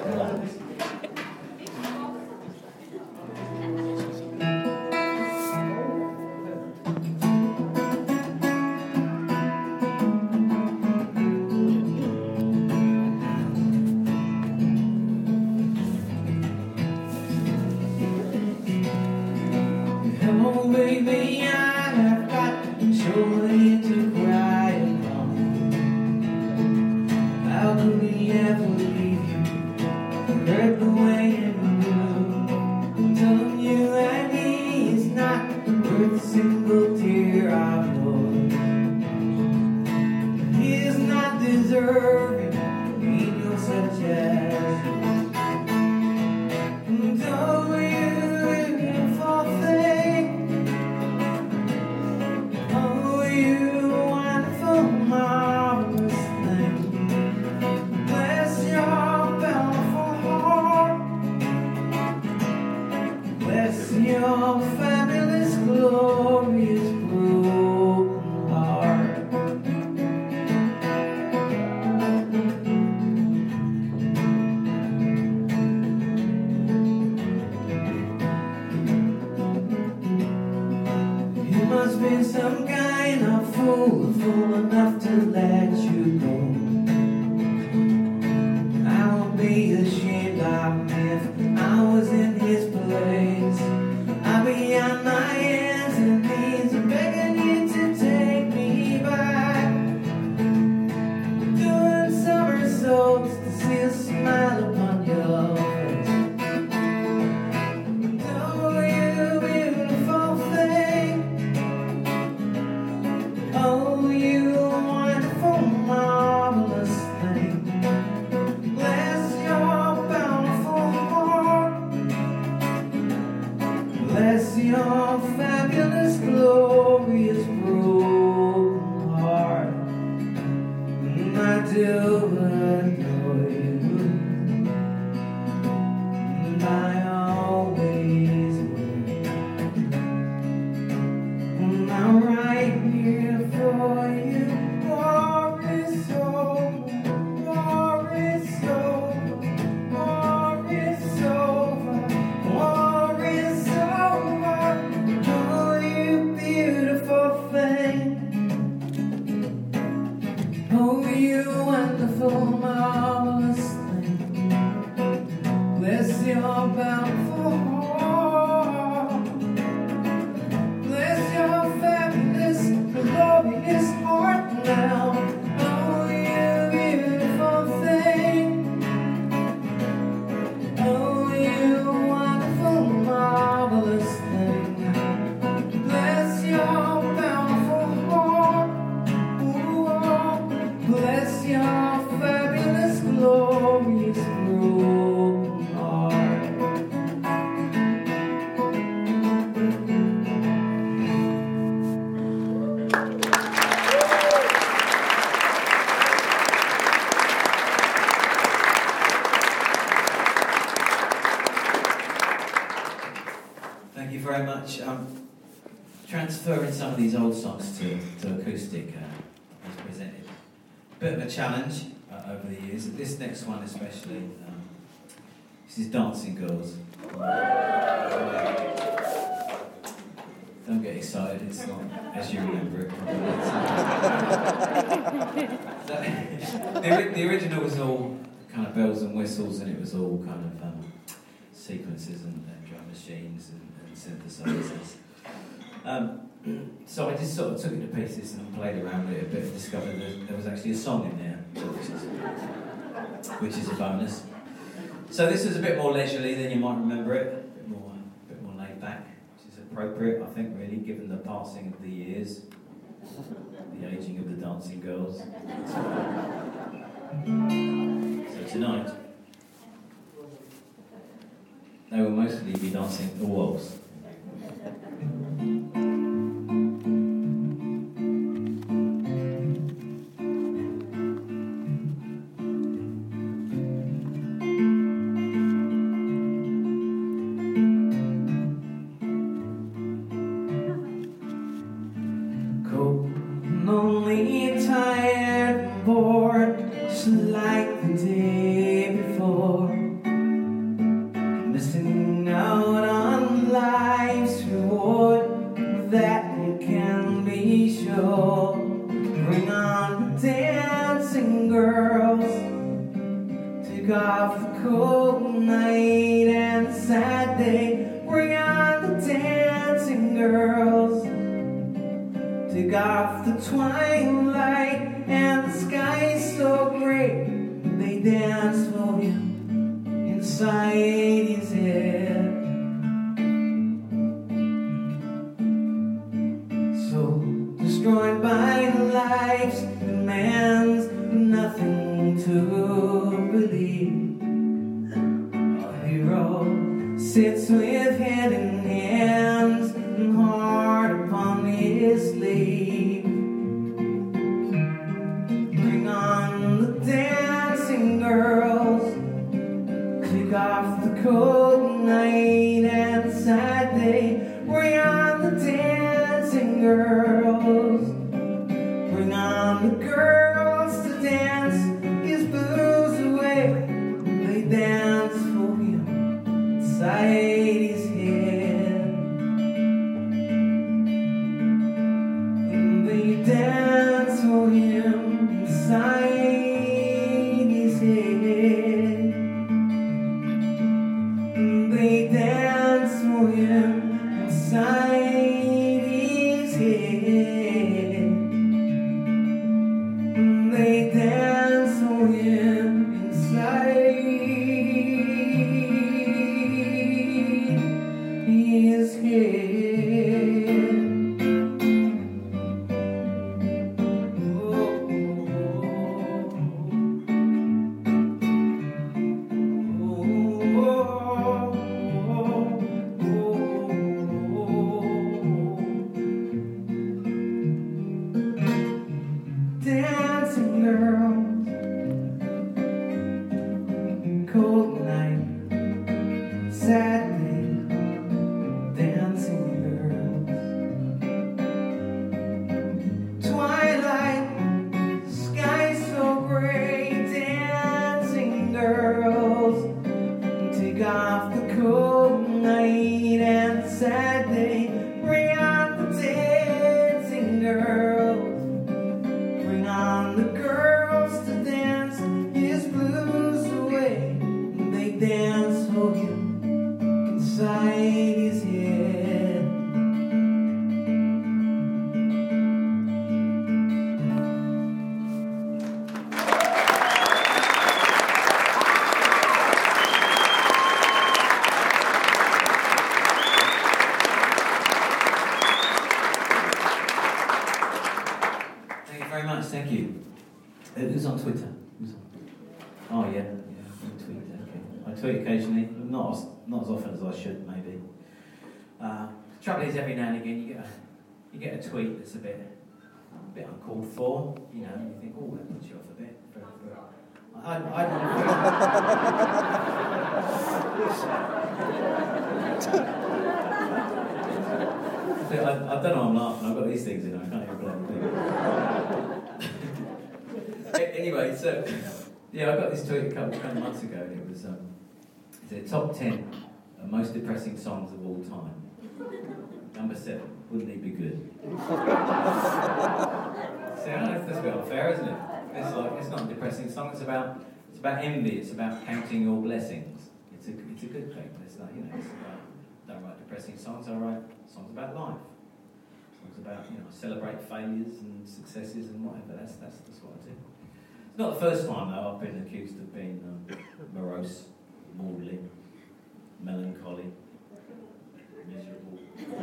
Baby, I have got joy to cry along. How could we ever leave you? Hurt the way you move. Telling you that he is not worth a single tear I've lost. He is not deserving of angels such as you. Oh, you beautiful thing. Oh, you wonderful, marvelous thing. Bless your bountiful heart. Bless your fabulous, glorious, broken heart. You must be some kind of fool enough to let you go. I won't be ashamed of me if I was in his place. I'll be on my hands and knees and begging you to take me back. Doing somersaults to see a smile upon your face. Oh, you beautiful thing. Oh, you wonderful, marvelous thing. Bless your bountiful heart. Bless your fabulous, glorious, broken heart. I do adore you. I always will. I'm right here for you. War is over. War is over. War is over. War is over. Oh, you beautiful thing. Oh, you wonderful, marvelous thing. Bless your bountiful heart. Bless your fabulous, glorious heart now. Oh, you beautiful thing. Oh, you wonderful, marvelous thing. Bless your bountiful heart. Ooh, oh, bless your fabulous, glorious, broken heart. Thank you very much. Transferring some of these old songs to acoustic has presented a bit of a challenge over the years. This next one especially, this is Dancing Girls. Don't get excited, it's not as you remember it probably. The original was all kind of bells and whistles, and it was all kind of sequences and drum machines and synthesizers. So I just sort of took it to pieces and played around with it a bit and discovered that there was actually a song in there, which is a bonus. So this is a bit more leisurely than you might remember it, a bit more laid back, which is appropriate, I think, really, given the passing of the years, the ageing of the Dancing Girls. So tonight, they will mostly be dancing the waltz. Lonely, tired, bored, just like the day before. the cold night and the sad day. Bring on the dancing girls. Take off the twilight and the sky's so gray. They dance for him inside his head. So destroyed by life's demands, nothing to believe. Our hero sits with head in hands and heart upon his sleeve. Bring on the dancing girls. Take off the cold night and the sad day. Bring on the dancing girls. Bring on the girls to dance his blues away. They dance for him inside his head. And they dance for him inside his head. And they dance for him inside his head. They dance for him inside his head. Dancing girls, cold night, sad day. Dancing girls, twilight, sky so gray. Dancing girls, take off the cold night and the sad day. Bring on the dancing girls. Bring on the girls to dance his blues away. They dance for him inside his head. Very much, thank you. Who's on Twitter? Who's on? Oh yeah, I tweet. Okay, I tweet occasionally, not as often as I should, maybe. Trouble is, every now and again you get a tweet that's a bit uncalled for. You know, you think, oh, that puts you off a bit. I don't know, I'm laughing. I've got these things in. I can't even blame it. Anyway, so yeah, I got this tweet a couple of months ago, and it was the top 10 most depressing songs of all time. Number 7, Wouldn't He Be Good? See, I don't know if that's a bit unfair, isn't it? It's not a depressing song. It's about envy. It's about counting your blessings. It's a good thing. It's like, you know, I don't write depressing songs. I write songs about life. Songs about, you know, celebrate failures and successes and whatever. That's what I do. It's not the first time though I've been accused of being morose, maudlin, melancholy, miserable.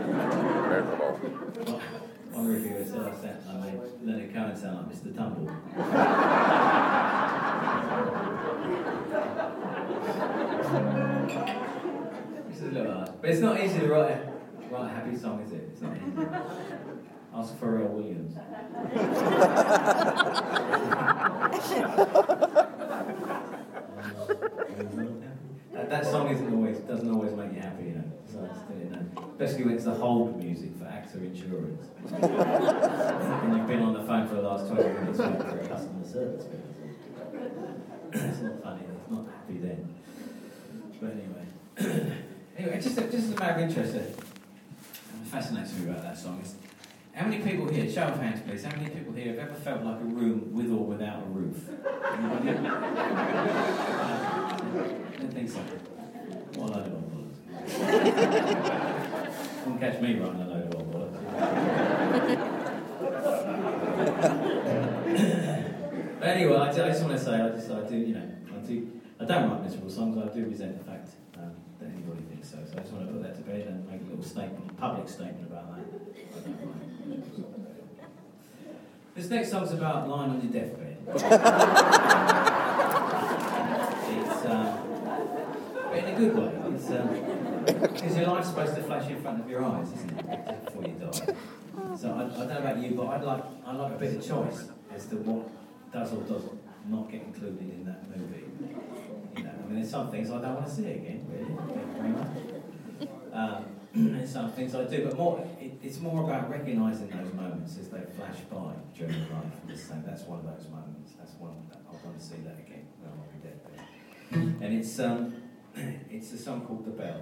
One reviewer said I made Leonard Cohen sound like Mr. Tumble. Which is a little hard. But it's not easy to write a happy song, is it? It's not easy. Ask Pharrell Williams. That song doesn't always make you happy, you know. So especially when it's the hold music for AXA Insurance. And you've been on the phone for the last 20 minutes waiting for a customer service. It's not funny. It's not happy then. But anyway, just as a matter of interest, fascinates me about that song is how many people here, show of hands please, how many people here have ever felt like a room with or without a roof? don't think so. What a load of old bollocks. Won't catch me writing a load of old bollocks. But anyway, I just want to say, I don't write miserable songs. I do resent the fact that anybody thinks so. So I just want to put that to bed and make a little statement, public statement about that. I don't write miserable songs. This next song's about lying on your deathbed. It's but in a good way. It's because your life's supposed to flash in front of your eyes, isn't it, before you die? So I don't know about you, but I like a bit of choice as to what does or does not get included in that movie. You know, I mean, there's some things I don't want to see again, really. Thank you very much. There's some things I do, but it's more about recognising those moments as they flash by during your life. And just saying that's one of those moments. That's one that I want to see that again when I'm on my deathbed. And it's a song called The Bell.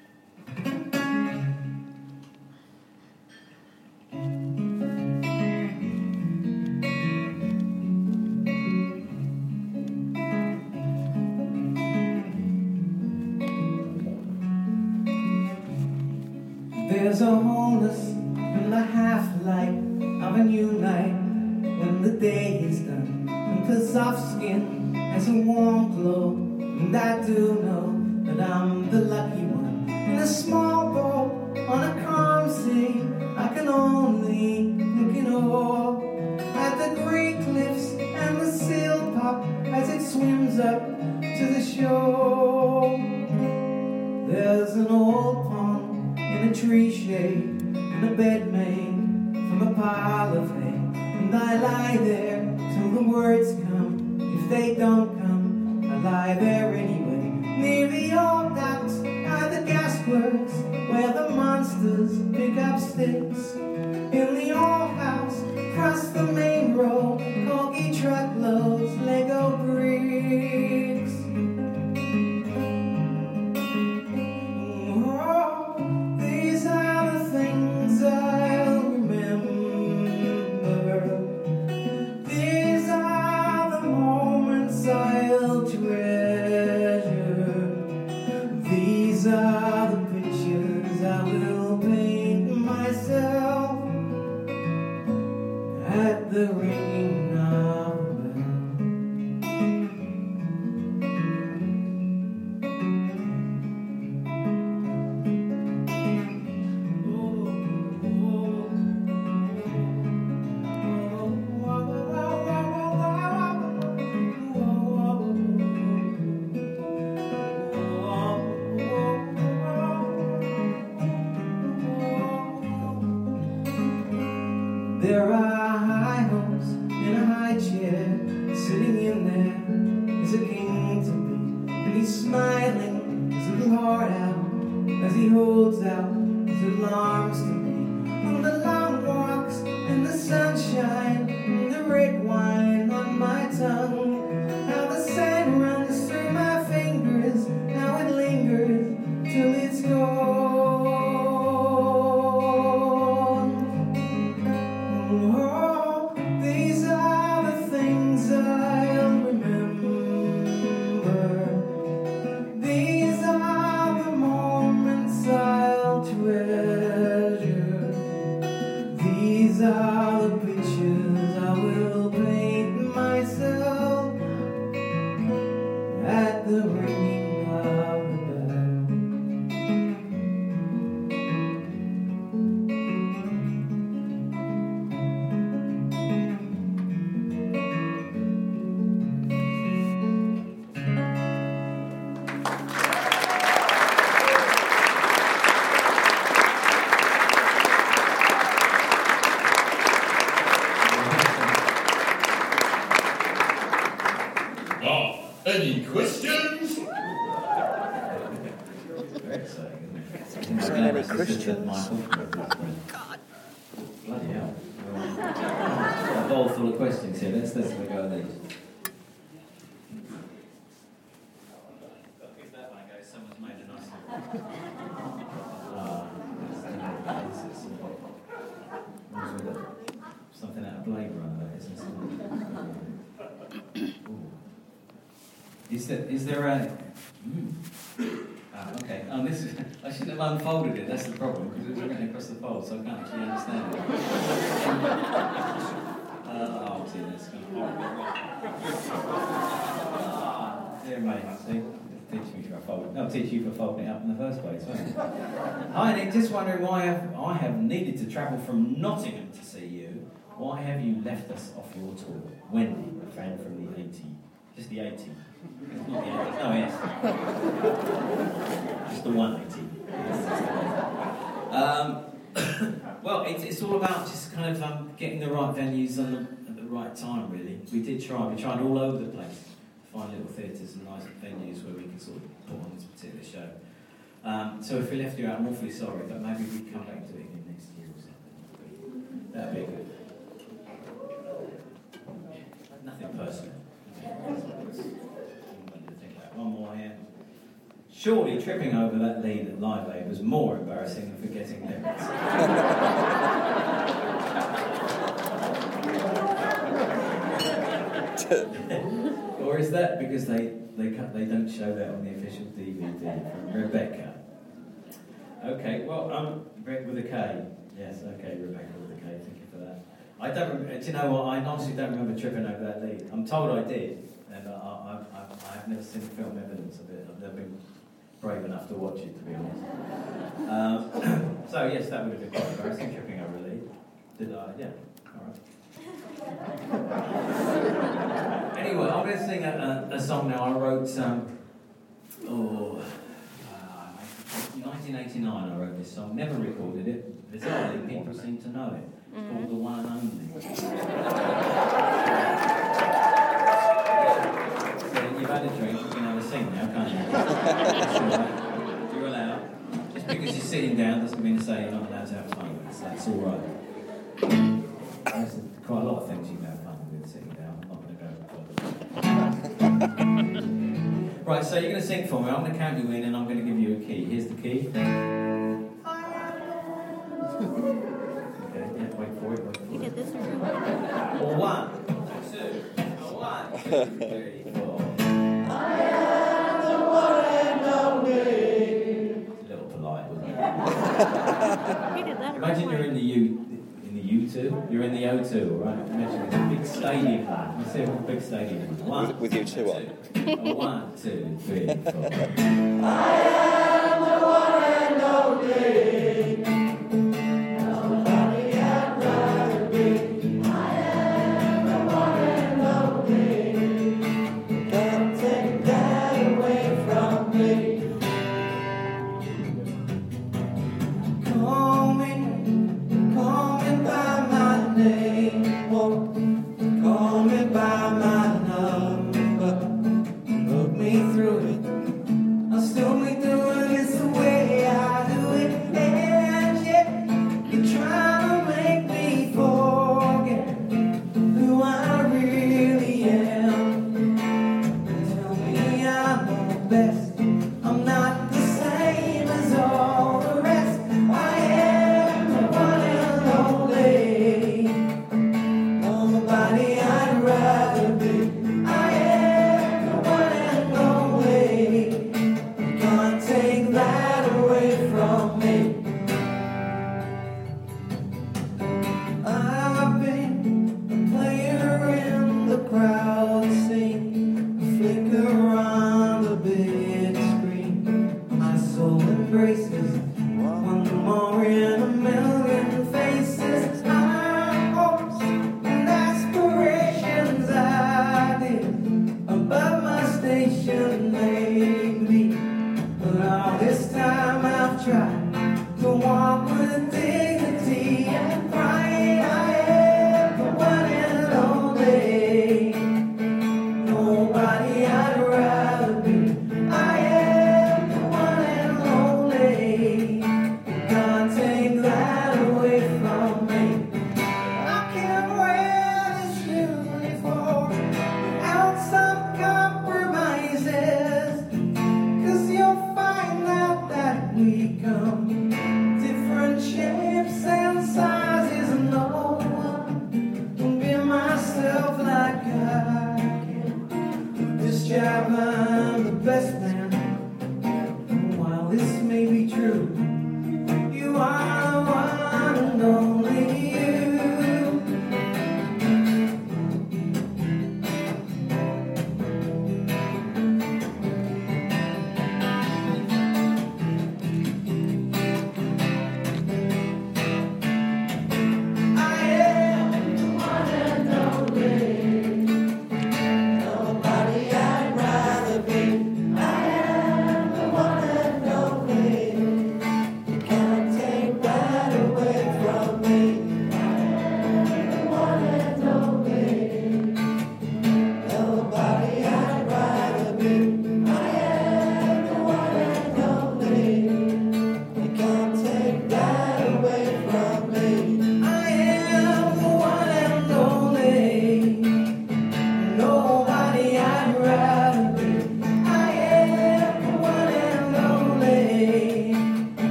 There's a wholeness in the half-light of a new night when the day is done, and the soft skin has a warm glow, and I do know that I'm the lucky one. In a small boat on a calm sea, I can only look in awe at the great cliffs and the sail pop as it swims up to the shore. There's an old pond in a tree shade, and a bed made from a pile of hay, and I lie there till the words come. If they don't come, I lie there anyway. Near the old docks are the gasworks where the monsters pick up sticks. In the old house, across the main road, corky truckloads, Lego bricks. These are the things I'll remember. These are the moments I'll treasure. These are the pictures I will paint myself at the ringing of a bell. There are high hopes in a high chair, sitting in there is a king to be, and he's smiling his little heart out as he holds out his little arms to me. On the long walks in the sunshine, and the red wine on my tongue, how the sand runs through my fingers, how it lingers till it's gone. These are the things I'll remember. These are the moments I'll treasure. These are the pictures I will paint myself at the ringing of the bell. Any questions? Very exciting, isn't it? Any Christians? God. Bloody hell. A bowl full of questions here. Let's go with these. If that one goes, someone's made a nice one. Something out of Blade Runner, that isn't it? Is there a... okay. This is, I shouldn't have unfolded it, that's the problem, because it was written across the fold, so I can't actually understand it. See, that's kind of horrible. Dear mate, see? Teach me for folding. I'll teach you for folding it up in the first place, won't it? Hi Nick, just wondering why I have needed to travel from Nottingham to see you. Why have you left us off your tour? Wendy, a fan from the 80s. Just the 80s. It's not the 80s. Oh, yes. Just the 180. Well, it's all about just kind of getting the right venues at the right time, really. We tried all over the place to find little theatres and nice venues where we could sort of put on this particular show. So if we left you out, I'm awfully sorry, but maybe we can come back to it again next year or something. That'd be good. Nothing personal. One more here. Surely tripping over that lead at Live Aid was more embarrassing than forgetting lyrics. Or is that because they don't show that on the official DVD from Rebecca? Okay, well, with a K. Yes, okay, Rebecca with a K. Thank you for that. I don't. Do you know what? I honestly don't remember tripping over that lead. I'm told I did, and I've never seen film evidence of it. I've never been brave enough to watch it, to be honest. So yes, that would have been quite embarrassing, tripping over a lead. Did I? Yeah. All right. Anyway, I'm going to sing a song now. I wrote 1989. I wrote this song. Never recorded it. Bizarrely, people seem to know it. It's called The One and Only. So you've had a drink, you can have a sing now, can't you? You're allowed. Just because you're sitting down doesn't mean to say you're not allowed to have fun with it. That's all right. There's quite a lot of things you can have fun with sitting down. I'm not going to go further. Right, so you're going to sing for me. I'm going to count you in and I'm going to give you a key. Here's the key. Wait for it. You get this one. 1, 2, 1, 2, 3, 4. I am the one and only. It's a little polite, wasn't it? Imagine you're in the U2. You're in the O2, all right? Imagine it's a big stadium. Let's see a big stadium. With U2 on. 1, 2, 3, 4. I am the one and only. We come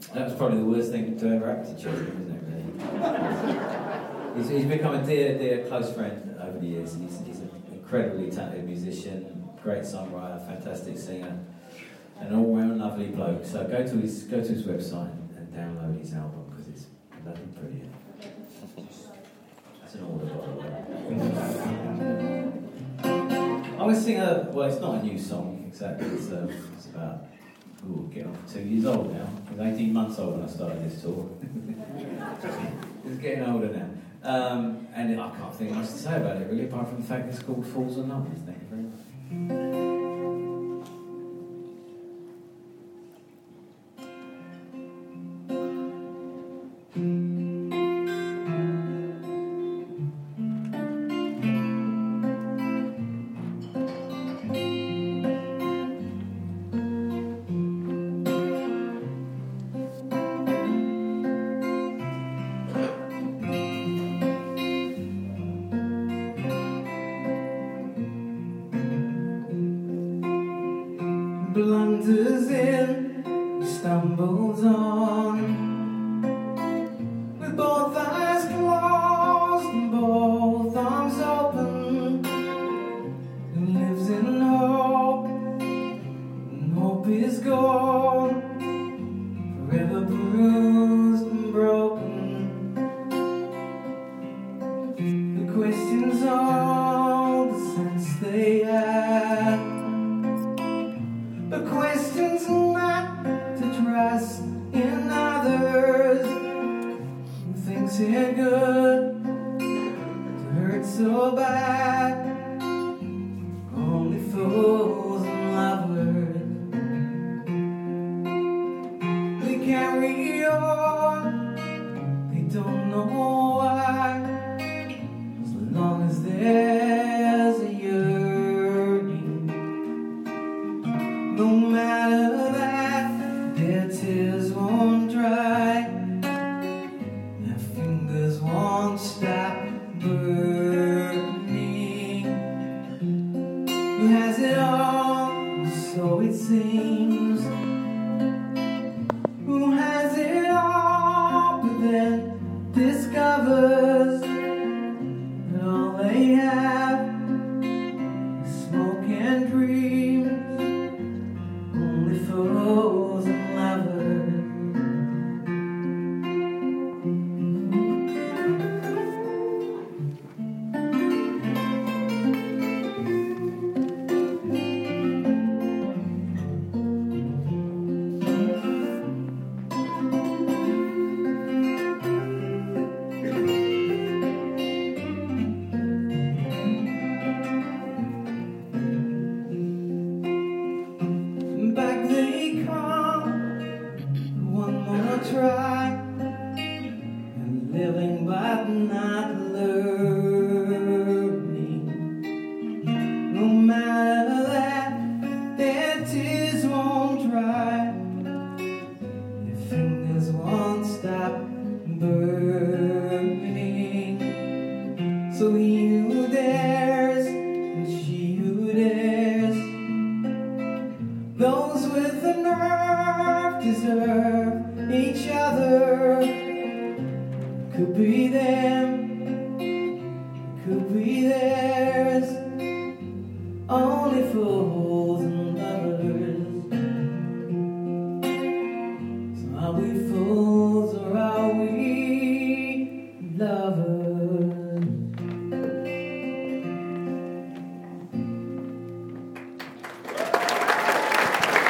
That was probably the worst thing to ever happen to children, isn't it, really? He's become a dear close friend over the years. He's an incredibly talented musician, great songwriter, fantastic singer, an all-round lovely bloke. So go to his website and download his album, because it's bloody brilliant. That's an order, by the way. I was singing well, it's not a new song exactly. It's about getting on for 2 years old now. I was 18 months old when I started this tour. It's getting older now. And I can't think much to say about it really, apart from the fact it's called Fools and Numbers. Thank you very much. Blunders in, stumbles on, with both eyes closed and both arms open, and lives in hope, and hope is gone, forever bruised and broken. The questions all the sense they have, but questions not to trust in others who thinks it good to hurt so bad. Only fools and lovers. They carry on, they don't know why, as long as there's a yearning. No matter that, their tears won't dry, their fingers won't stop burning. Who has it all, so it seems? Who has it all, but then discovers that all they have is smoke and dreams. Only fools and lovers. Back they come, one more try, and living but not learning. No matter that, their tears won't dry, their fingers won't stop burning. So he who dares, and she who dares, those with the nerve deserve each other. Could be them, could be theirs. Only fools and lovers. So are we